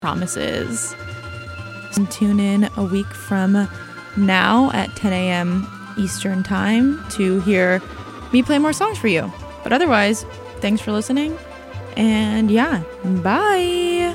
promises. And tune in a week from now at 10 a.m. Eastern Time to hear me play more songs for you. But otherwise, thanks for listening. And yeah, bye.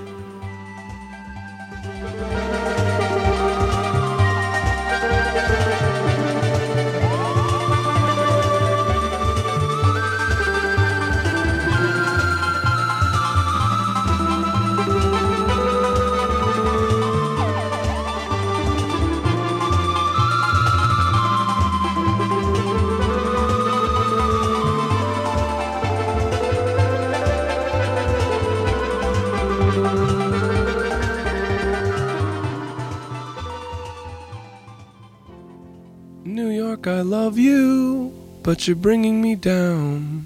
New York, I love you, but you're bringing me down.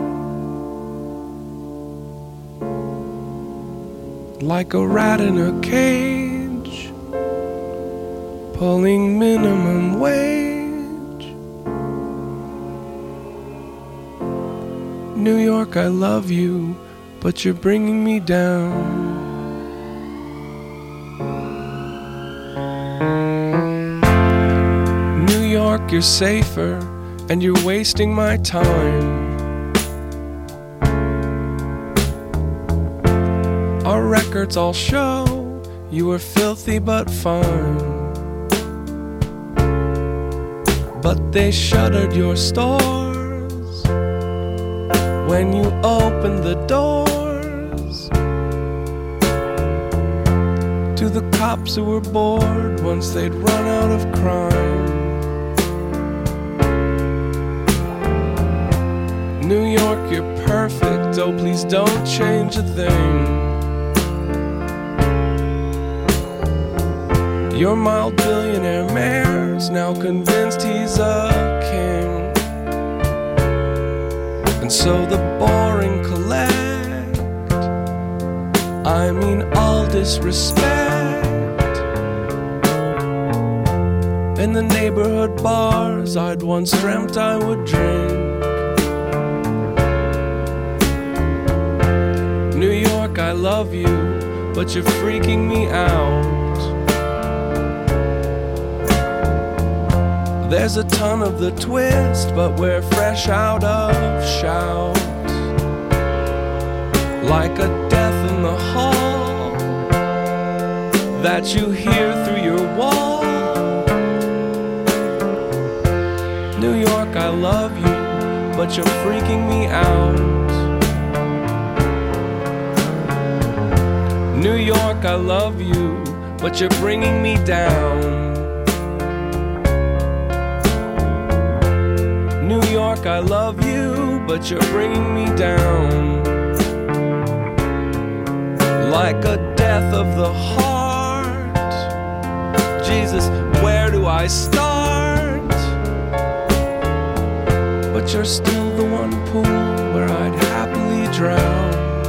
Like a rat in a cage, pulling minimum wage. New York, I love you, but you're bringing me down. You're safer, and you're wasting my time. Our records all show you were filthy but fine. But they shuttered your stores when you opened the doors to the cops who were bored once they'd run out of crime. New York, you're perfect, oh please don't change a thing. Your mild billionaire mayor's now convinced he's a king. And so the boring collect, I mean all disrespect. In the neighborhood bars I'd once dreamt I would drink. New York, I love you, but you're freaking me out. There's a ton of the twist, but we're fresh out of shout. Like a death in the hall that you hear through your wall. New York, I love you, but you're freaking me out. New York, I love you, but you're bringing me down. New York, I love you, but you're bringing me down. Like a death of the heart. Jesus, where do I start? But you're still the one pool where I'd happily drown.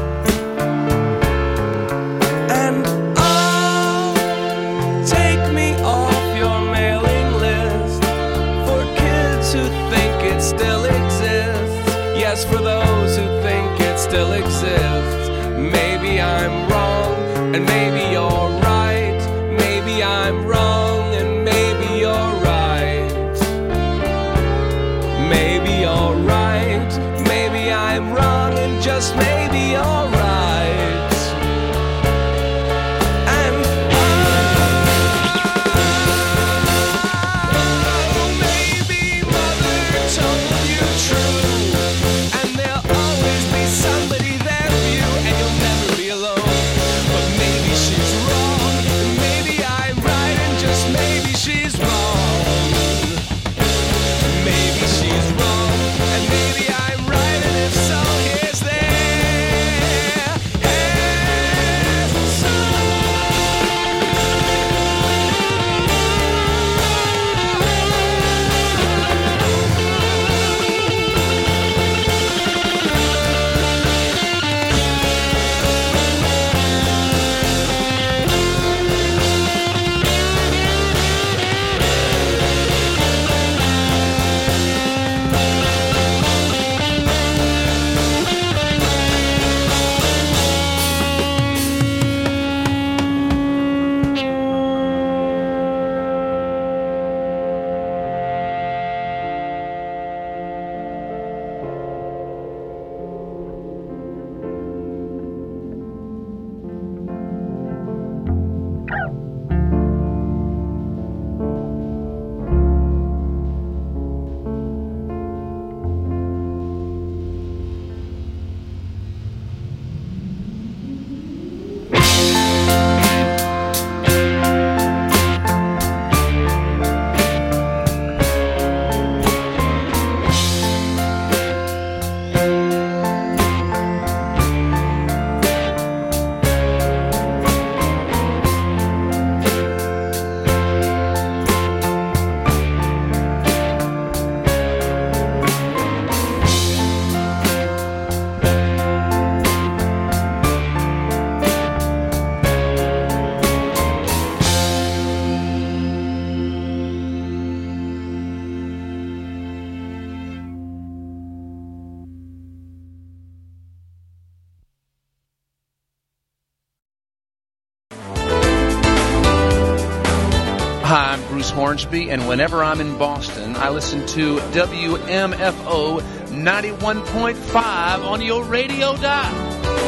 Still exists, yes, for those who think it still exists. Maybe I'm wrong, and maybe you're right. Maybe I'm wrong, and maybe you're right. Maybe you're right, maybe I'm wrong, and just maybe you're right. Just Bruce Hornsby, and whenever I'm in Boston, I listen to WMFO 91.5 on your radio dial.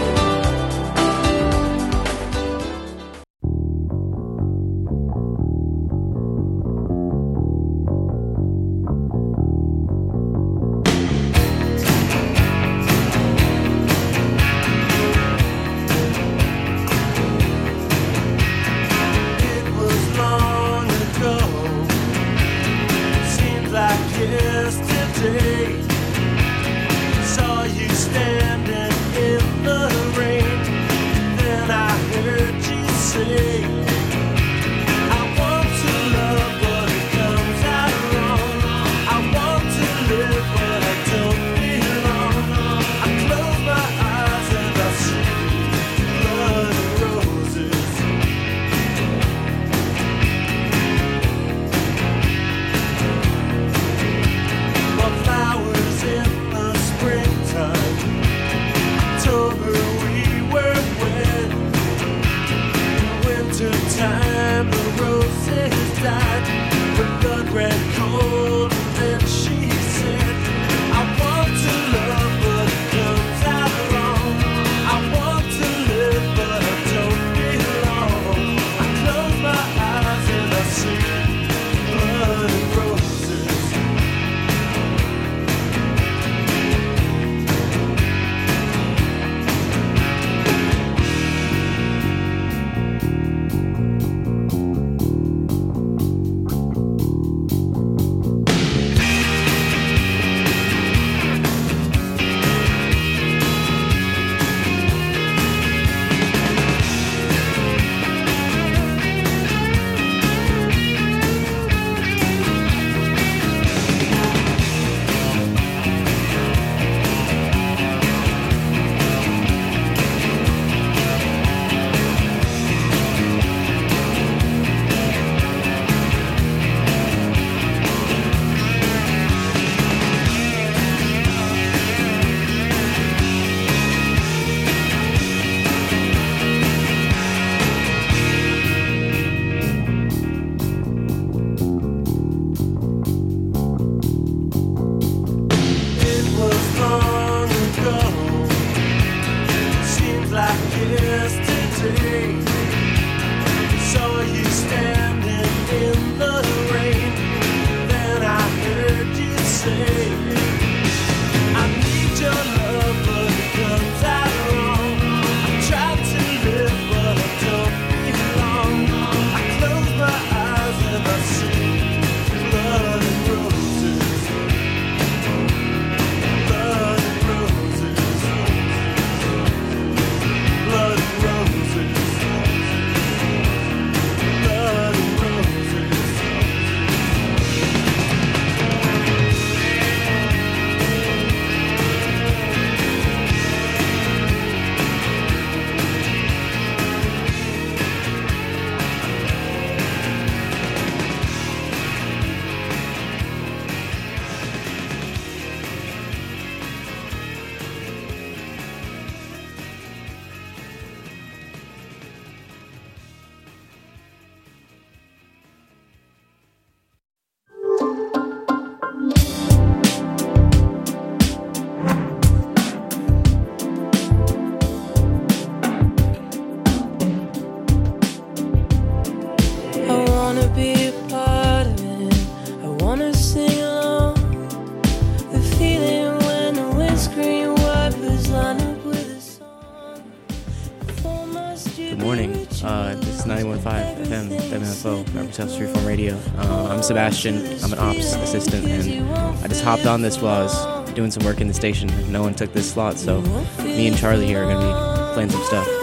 This is 91.5 FM, WMFO, Memphis House Freeform Radio. I'm Sebastian. I'm an ops assistant, and I just hopped on this while I was doing some work in the station. No one took this slot, so me and Charlie here are going to be playing some stuff.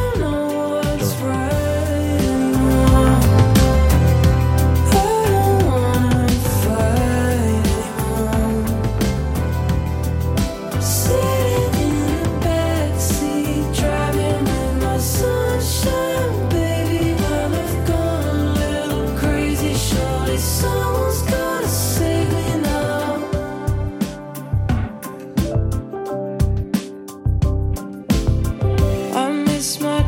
Enjoy. Smile.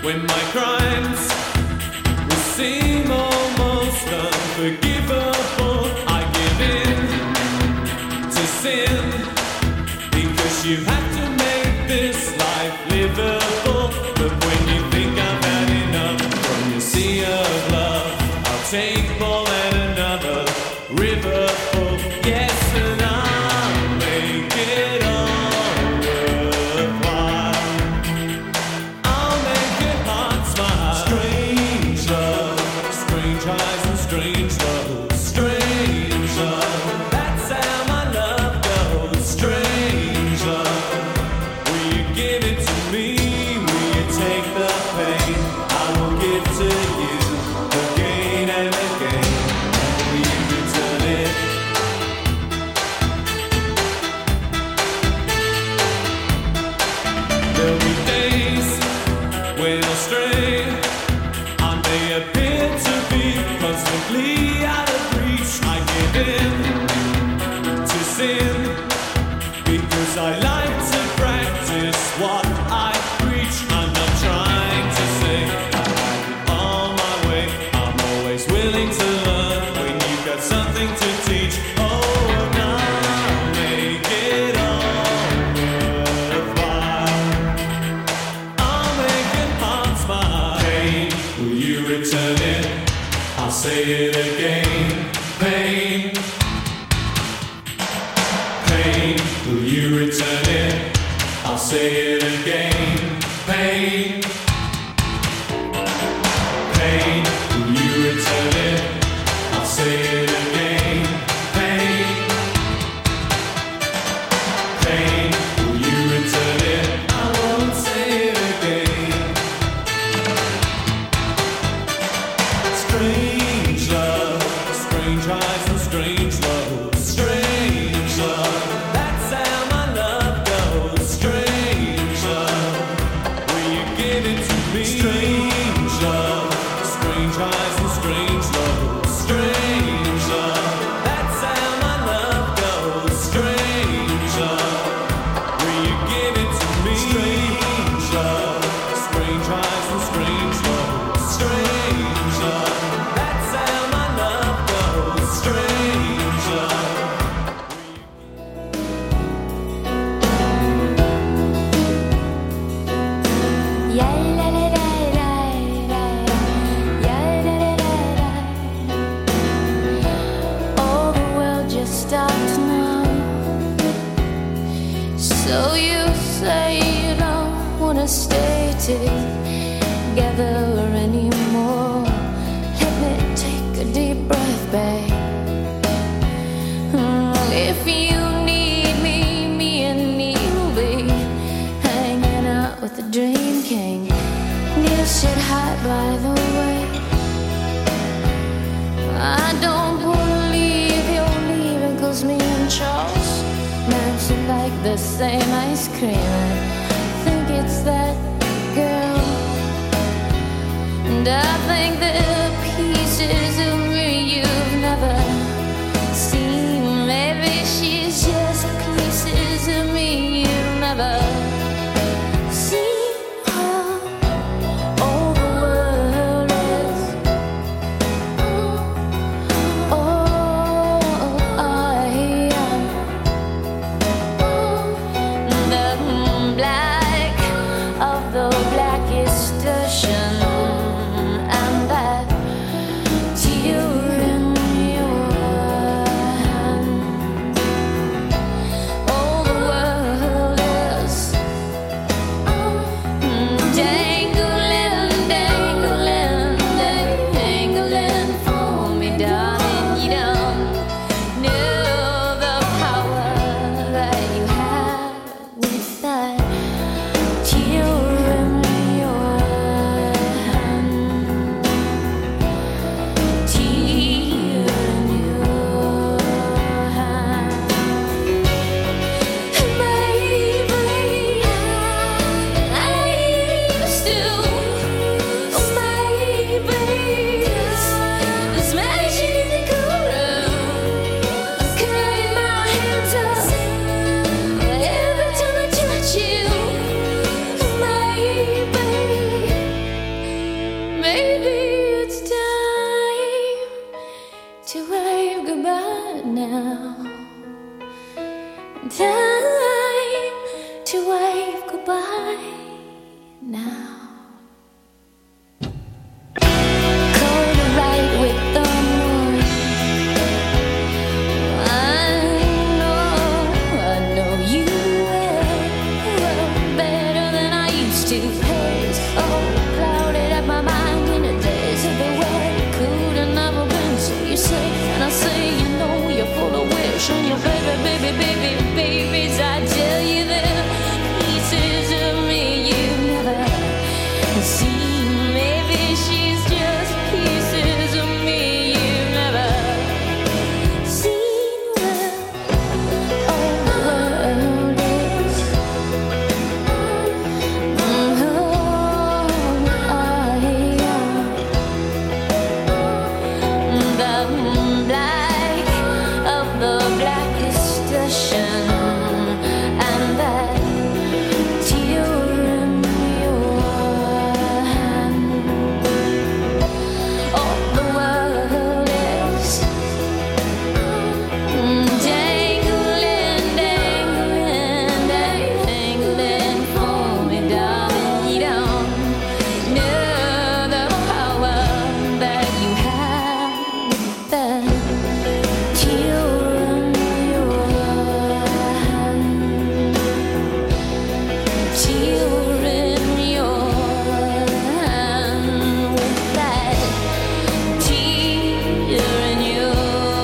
when my crimes will seem almost unforgivable. I give in to sin because you have to make this life livable. But when you think I've had enough from your sea of love, I'll take all and another river full. Yes, and I'll make it all worthwhile. I'll make your heart smile. Strange love, strange eyes and strange love. Strange love, that's how my love goes. Strange love, will you give it to me? Will you take the pain I will give to you again and again? And will you return it? There'll be days when I'll stray. I may appear to be constantly out of reach. I give in to sin because I like to practice what I preach. I'm not trying to say I have it all my way. I'm always willing to learn when you've got something to teach. Oh, and I'll make it all worthwhile. I'll make your heart smile. Pain, will you return it? I'll say it again. Pain, pain, will you return it? I'll say it again. Pain, pain, will you return it? I'll say it again. Pain, pain, will you return it? I won't say it again. Strange love, strange eyes and strange love. Strange love, that's how my love goes. Strange love, will you give it to me? Strange love, strange eyes and strange love. Strange love, that's how my love goes. Strange love, will you give it to me? Strange love, strange eyes and strange love. Strange love, that's how my love goes. Strange love. All the world just stopped now. So you say you don't wanna stay together anymore. Let me take a deep breath, babe. If you need me, me and Neil be hanging out with the Dream King. Neil said hi, by the way. I don't wanna leave, you're leaving, 'cause me and Charles mention like the same ice cream. I think it's that girl, and I think there are pieces of me you've never seen. Maybe she's just pieces of me you've never seen. All the world is all I am. you wave goodbye now. Cold right with the moon. I know you well better than I used to. Haze all clouded up my mind in the days of the way could have never been. So you say, and I say, you know you're full of wish, and your babies, I tell you that pieces of me you've never seen. Maybe she's just pieces of me you've never seen. Well, all the world is the black of the blackest ocean, and that tear in your hand. All the world is dangling, dangling, dangling for me, darling. You don't know the power that you have with that tear in your hand. Tear in your hand with that tear in your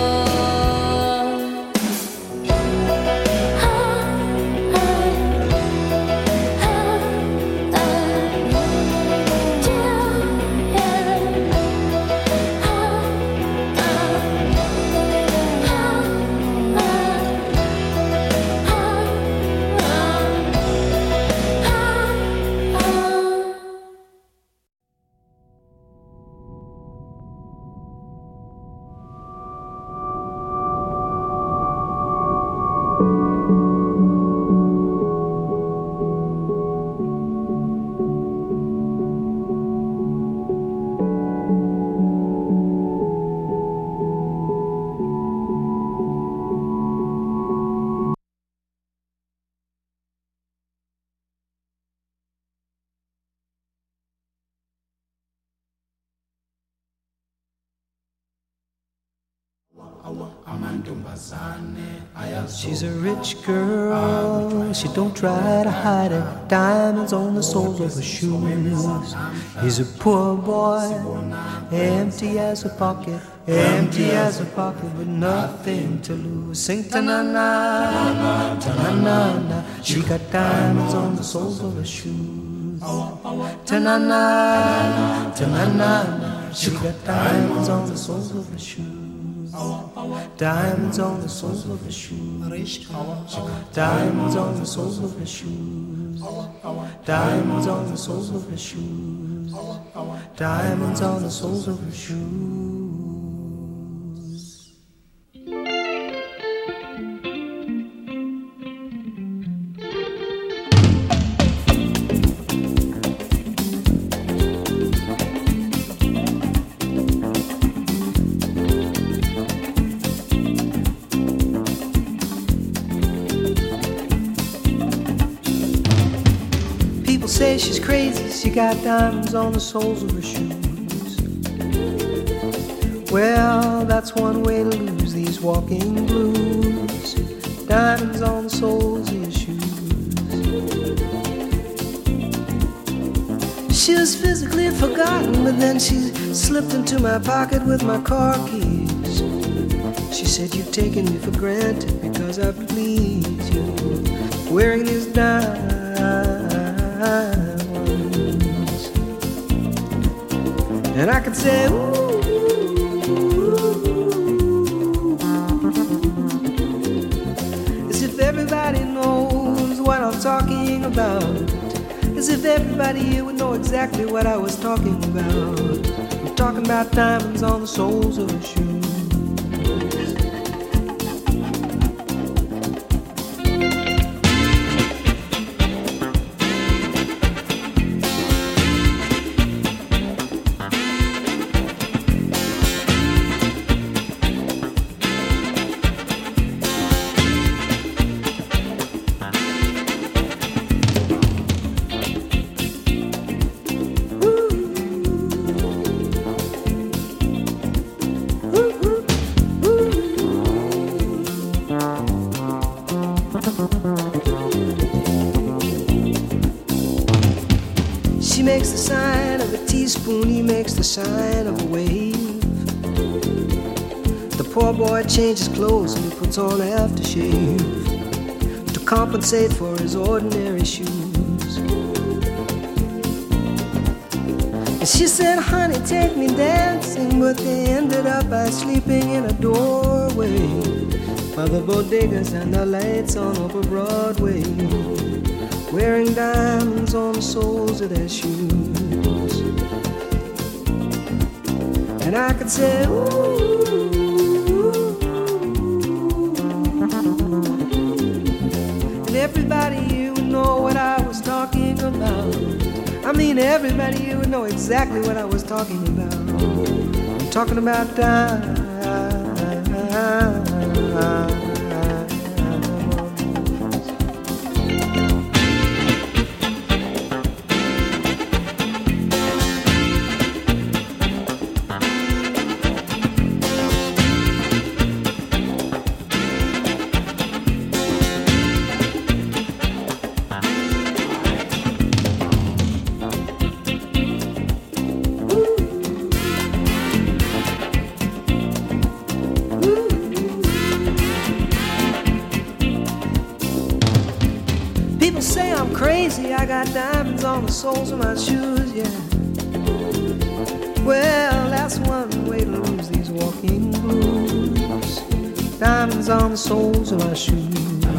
She's a rich girl, she don't try to hide it. Diamonds on the soles of her shoes. He's a poor boy, empty as a pocket, empty as a pocket with nothing to lose. Sing ta-na-na, ta-na-na-na. She got diamonds on the soles of her shoes. Ta-na-na, ta-na-na-na. She got diamonds on the soles of her shoes. Diamonds on the soles of her shoes. Diamonds on the soles of her shoes. Diamonds on the soles of her shoes. Diamonds on the soles of her shoes. Say she's crazy, she got diamonds on the soles of her shoes. Well, that's one way to lose these walking blues. Diamonds on the soles of your shoes. She was physically forgotten, but then she slipped into my pocket with my car keys. She said, you've taken me for granted because I please you. Wearing these diamonds. And I could say, ooh, as if everybody knows what I'm talking about. As if everybody here would know exactly what I was talking about. I'm talking about diamonds on the soles of her shoes. She makes the sign of a teaspoon, he makes the sign of a wave. The poor boy changes clothes and he puts on aftershave to compensate for his ordinary shoes. And she said, honey, take me dancing, but they ended up by sleeping in a doorway by the bodegas and the lights on over Broadway, wearing diamonds on the soles of their shoes. And I could say, ooh, and everybody here would know what I was talking about. I mean, everybody here would know exactly what I was talking about. I'm talking about time. I got diamonds on the soles of my shoes, yeah. Well, that's one way to lose these walking blues. Diamonds on the soles of my shoes.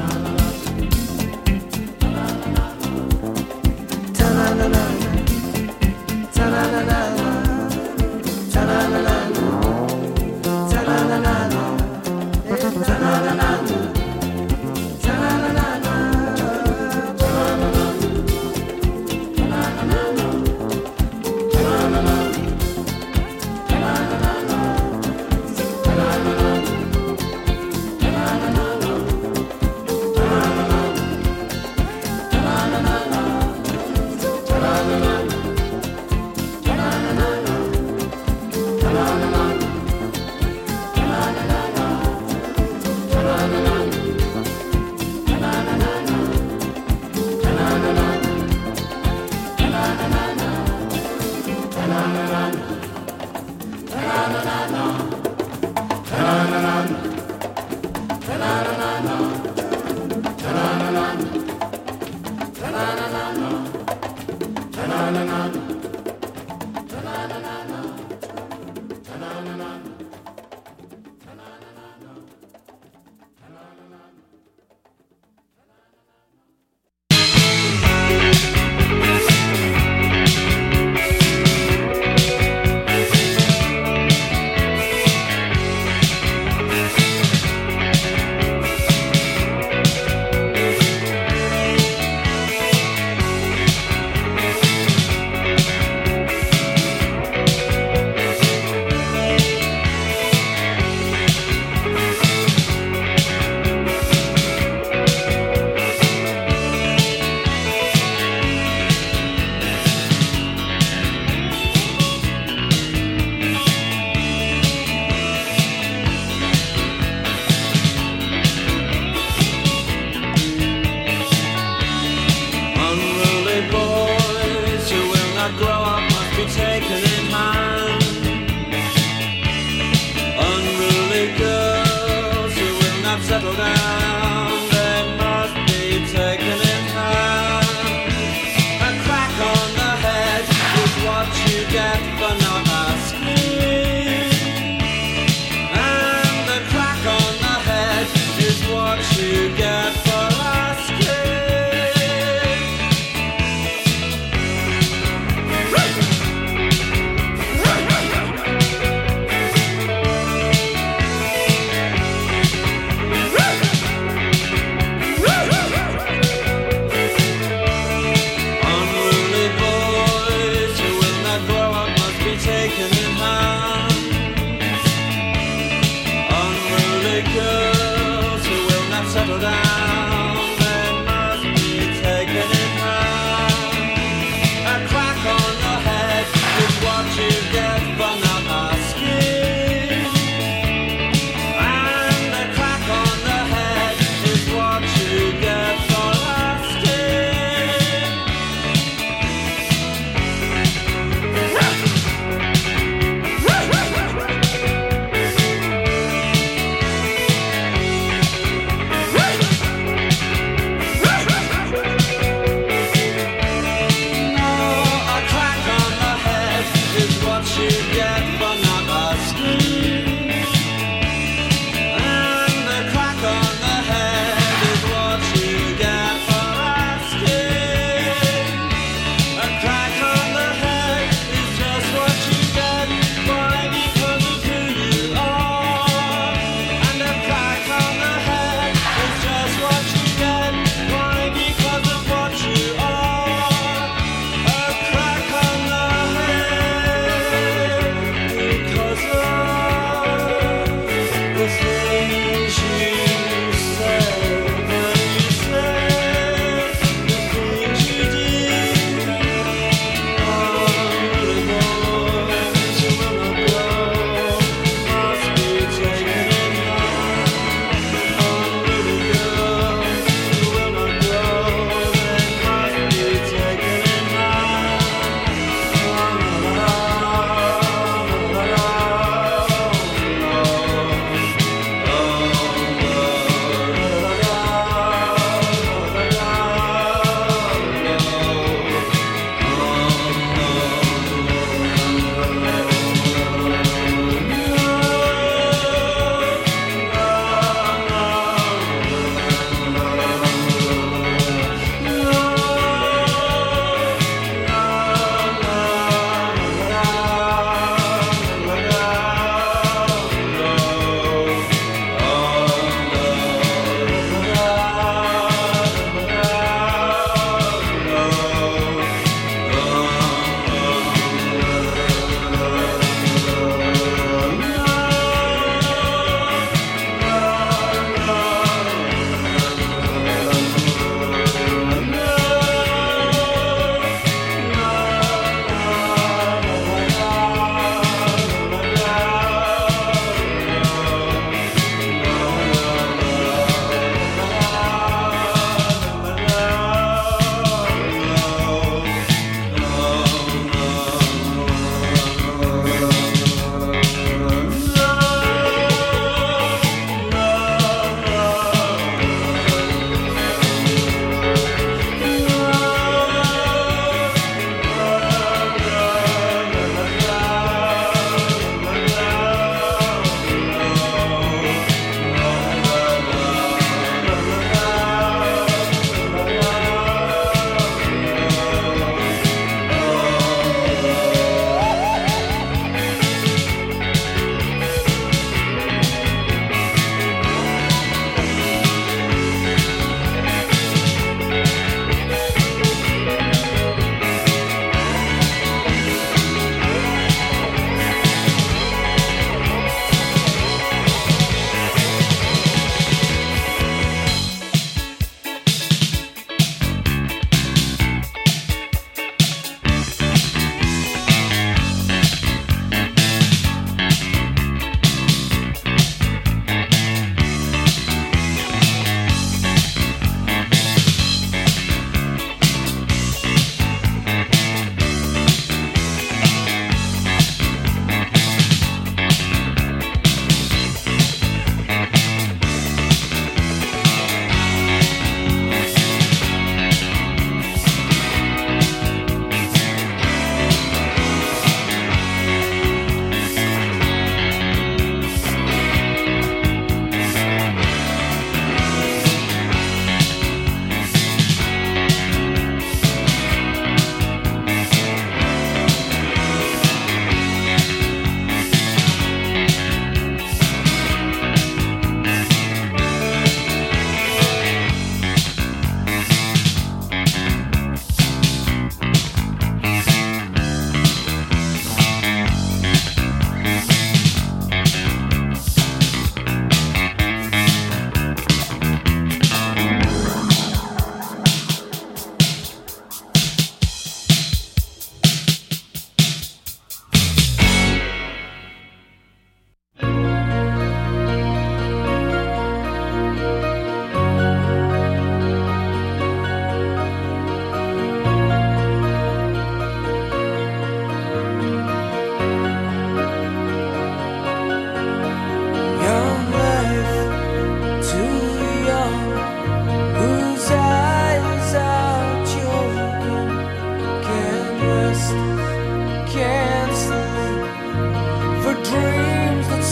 Ta-na-na-na, ta-na-na-na, ta-na-na-na, ta-na-na-na, ta-na-na-na.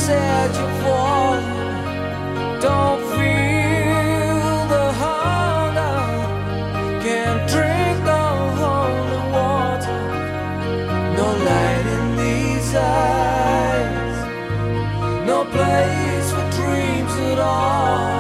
said you're falling. Don't feel the hunger. Can't drink no holy water. No light in these eyes. No place for dreams at all.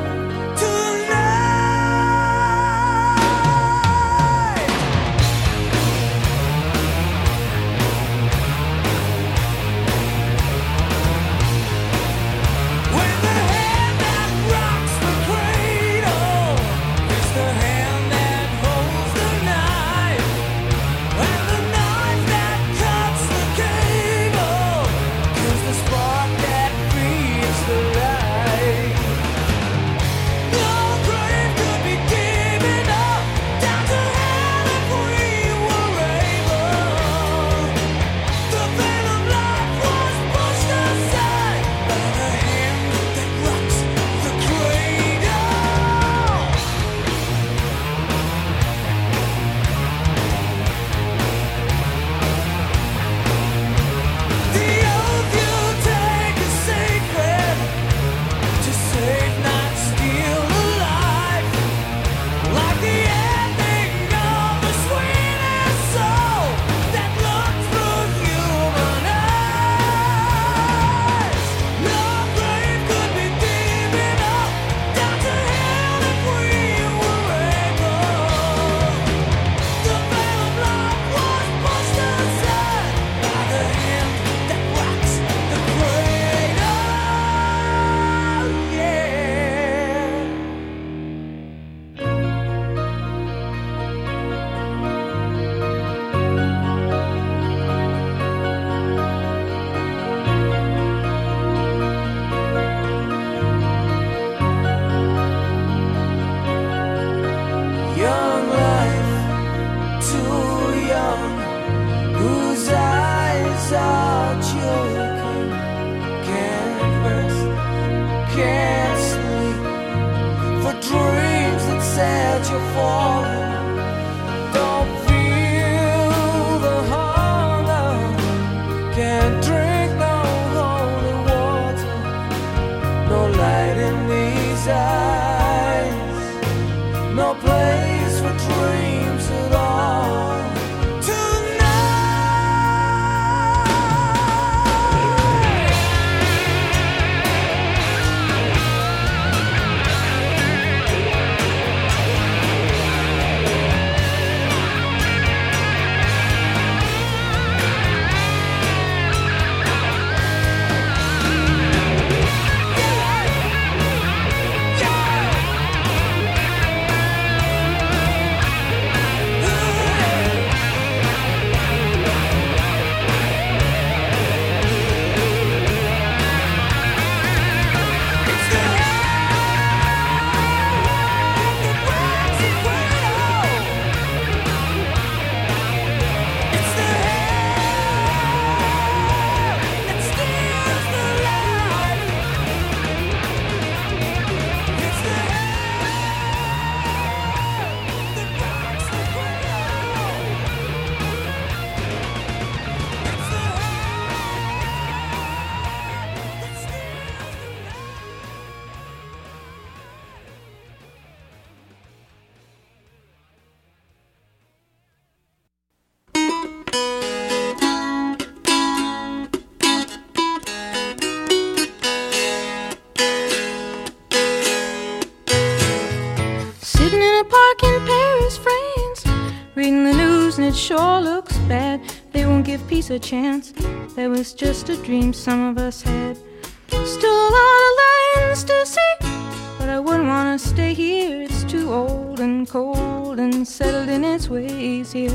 It sure looks bad. They won't give peace a chance. That was just a dream some of us had. Still a lot of lands to see, but I wouldn't want to stay here. It's too old and cold and settled in its ways here.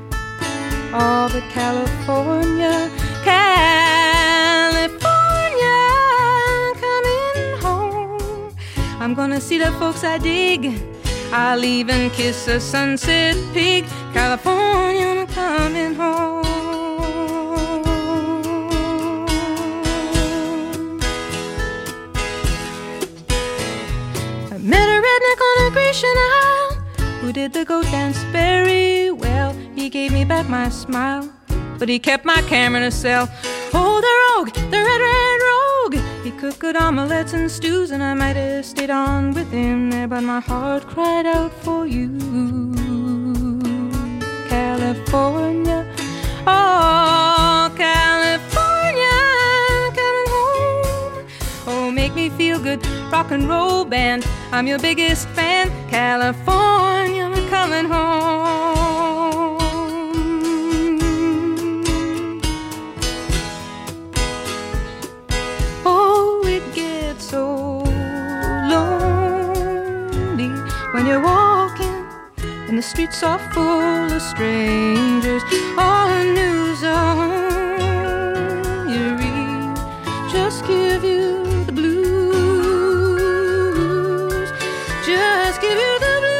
Oh, but California, California, coming home. I'm gonna see the folks I dig. I'll even kiss a sunset pig. California, I'm coming home. I met a redneck on a Grecian Isle who did the goat dance very well. He gave me back my smile, but he kept my camera in a cell. Oh, the rogue, the red rogue, cook good omelets and stews, and I might have stayed on with him there, but my heart cried out for you. California, oh, California, coming home. Oh, make me feel good, rock and roll band, I'm your biggest fan. California, I'm coming home. Oh, it gets so lonely when you're walking and the streets are full of strangers. All the news on you read just give you the blues, just give you the blues.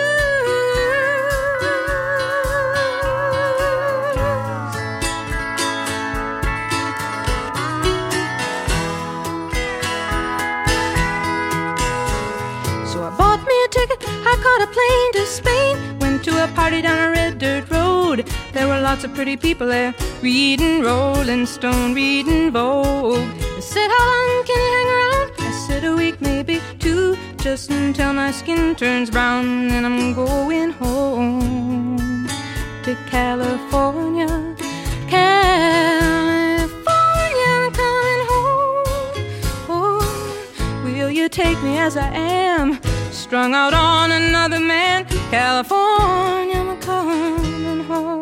So I bought me a ticket, I caught a plane to Spain, went to a party down a red dirt road. There were lots of pretty people there, reading Rolling Stone, reading Vogue. They said, how long can you hang around? I said, a week, maybe two, just until my skin turns brown. And I'm going home to California. California, I'm coming home. Oh, will you take me as I am, strung out on another man? California, I'm coming home.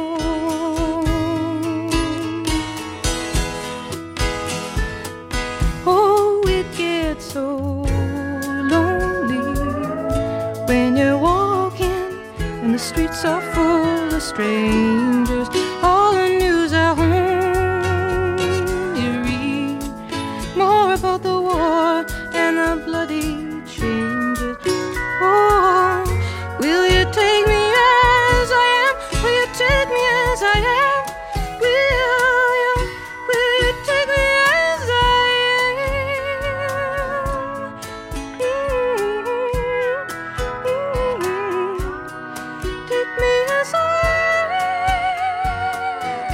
Oh, it gets so lonely when you're walking and the streets are full of strangers. All the news at home you read more about the war and the bloody changes. Oh, will you take me as I am? Will you take me as I am? Will you take me as I am? Take me as I am.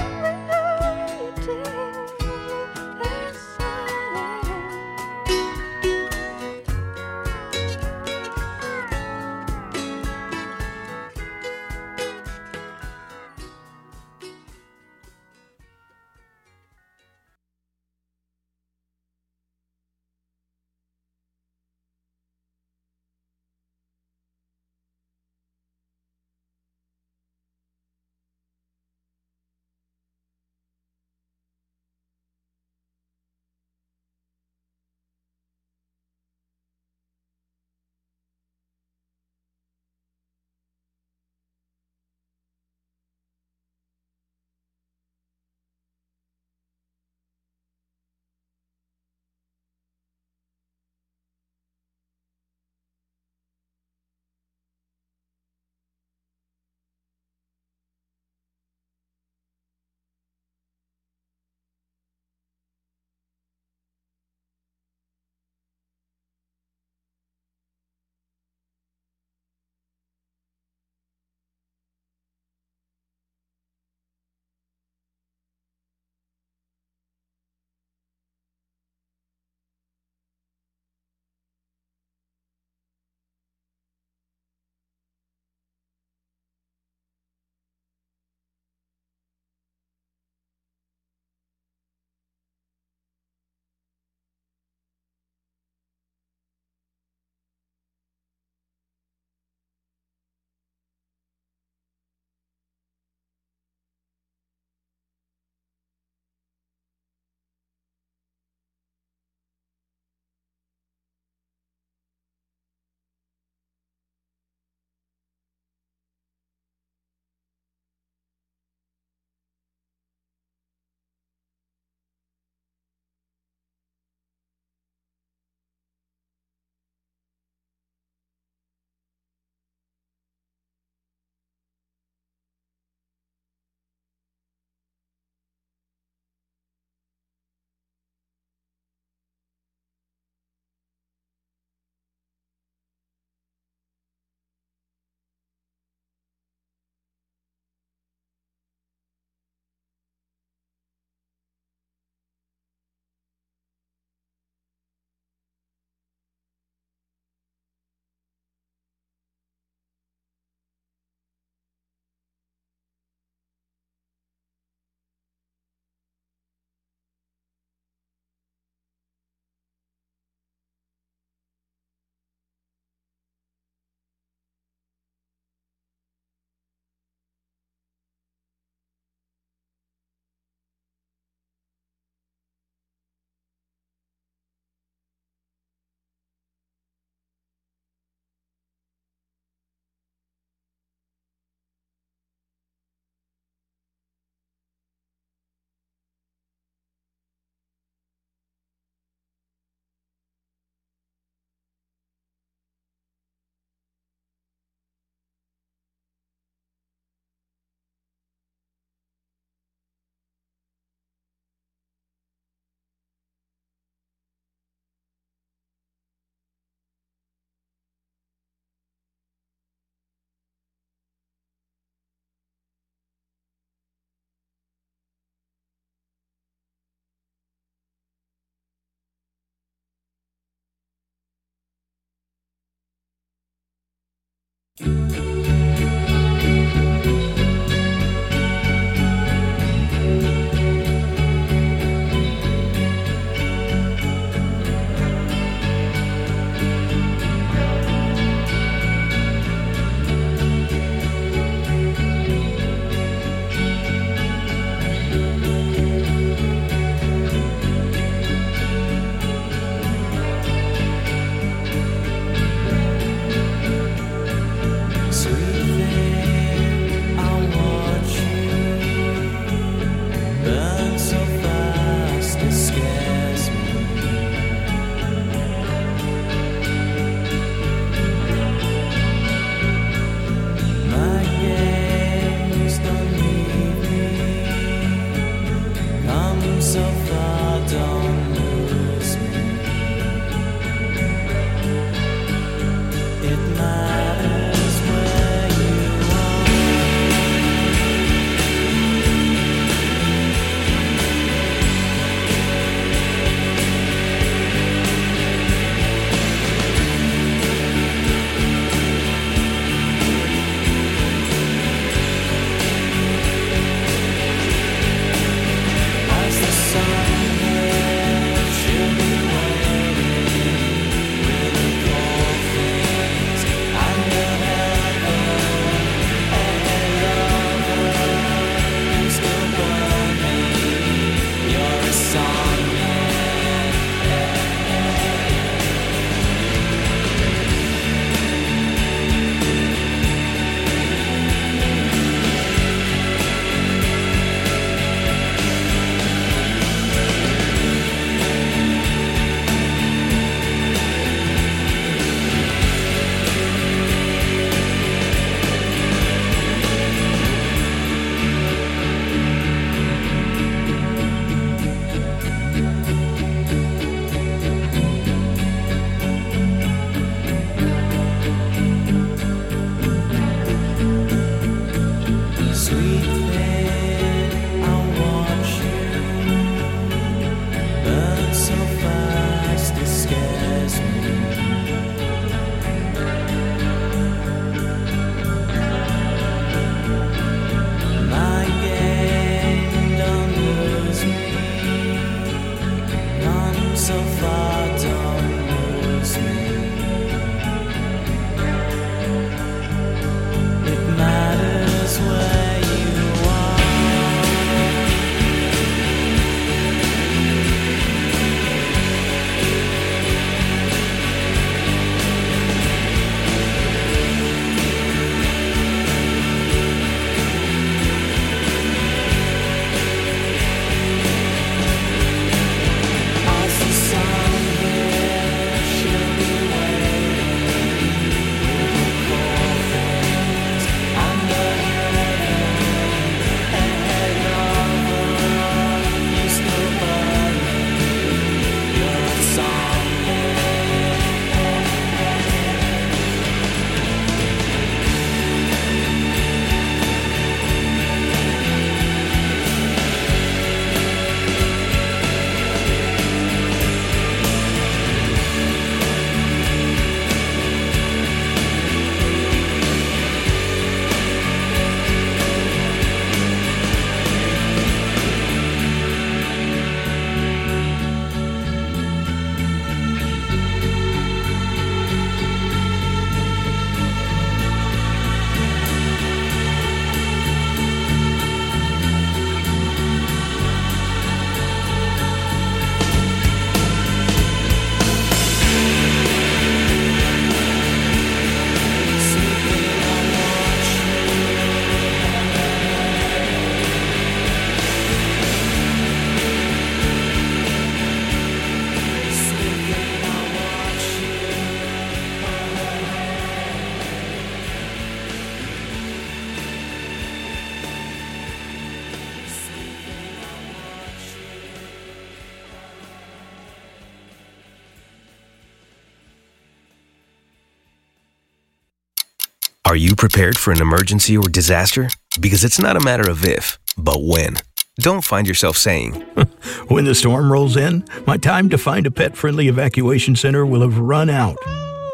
Are you prepared for an emergency or disaster? Because it's not a matter of if, but when. Don't find yourself saying, when the storm rolls in, my time to find a pet-friendly evacuation center will have run out.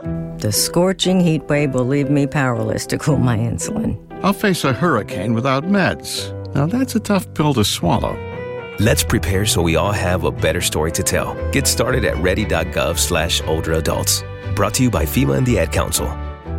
The scorching heat wave will leave me powerless to cool my insulin. I'll face a hurricane without meds. Now that's a tough pill to swallow. Let's prepare so we all have a better story to tell. Get started at ready.gov/older adults. Brought to you by FEMA and the Ad Council.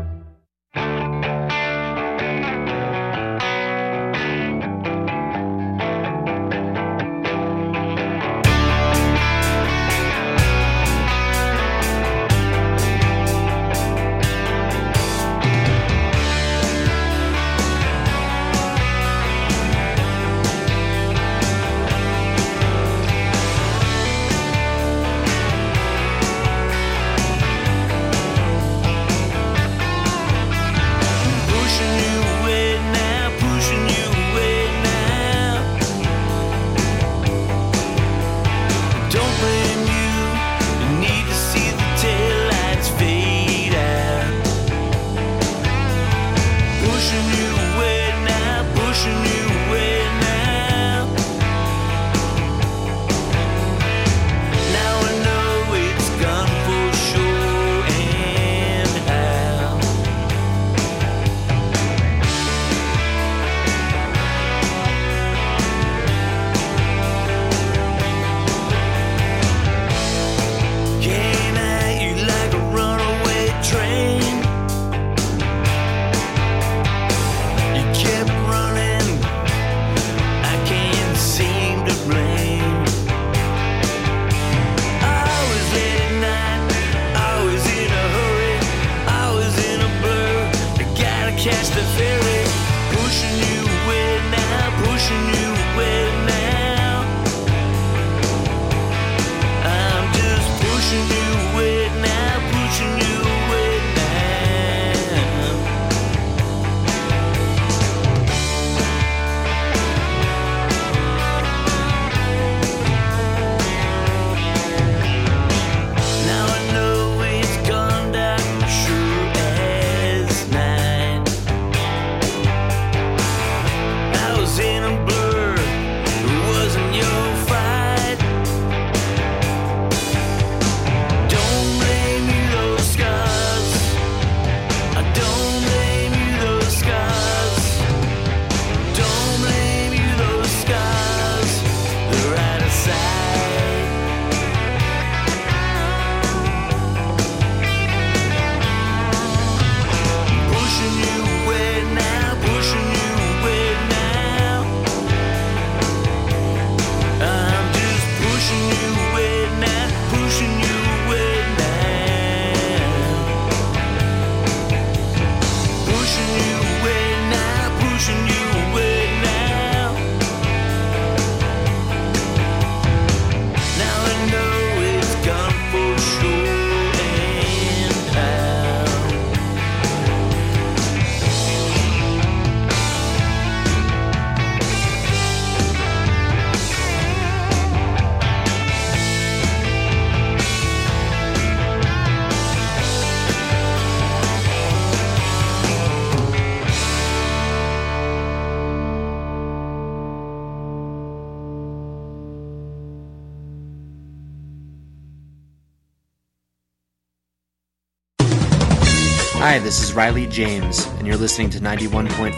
Hi, this is Riley James, and you're listening to 91.5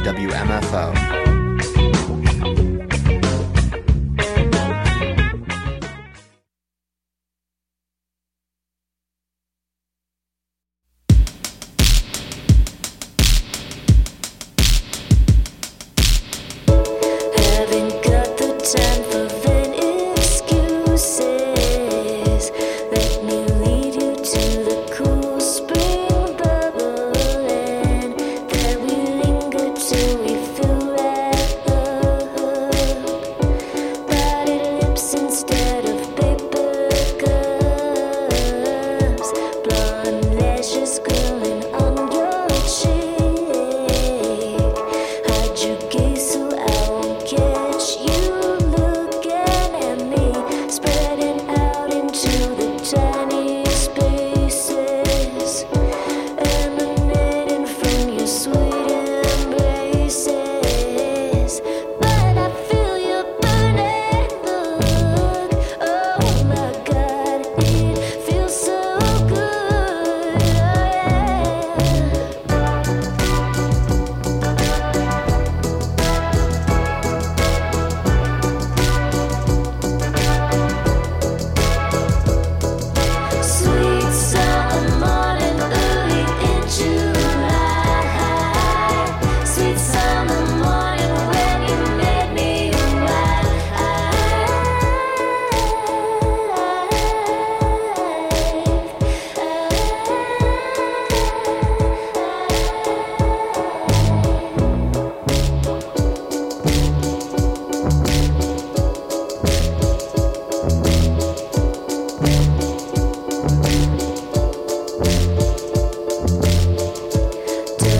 WMFO. Having